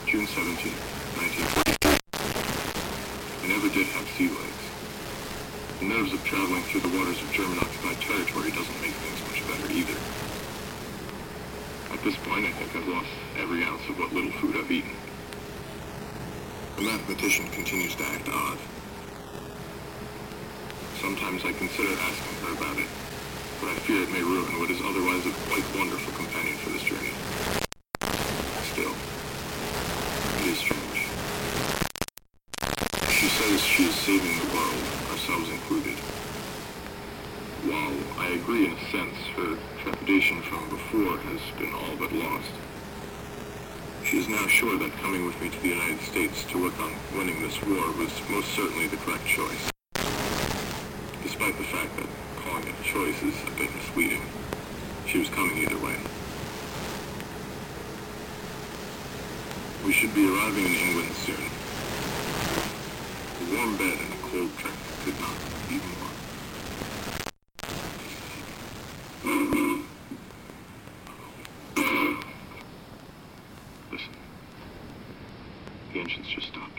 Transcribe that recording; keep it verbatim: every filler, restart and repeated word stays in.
June seventeenth, nineteen forty-three. I never did have sea legs. The nerves of traveling through the waters of German-occupied territory doesn't make things much better either. At this point, I think I've lost every ounce of what little food I've eaten. The mathematician continues to act odd. Sometimes I consider asking her about it, but I fear it may ruin what is otherwise a quite wonderful companion for this journey. Still, it is strange. She says she is saving the world, ourselves included. While I agree in a sense, her trepidation from before has been all but lost. She is now sure that coming with me to the United States to work on winning this war was most certainly the correct choice. Despite the fact that calling it a choice is a bit misleading, she was coming either way. We should be arriving in England soon. A warm bed and a cold drink could not be more. Listen. The engines just stopped.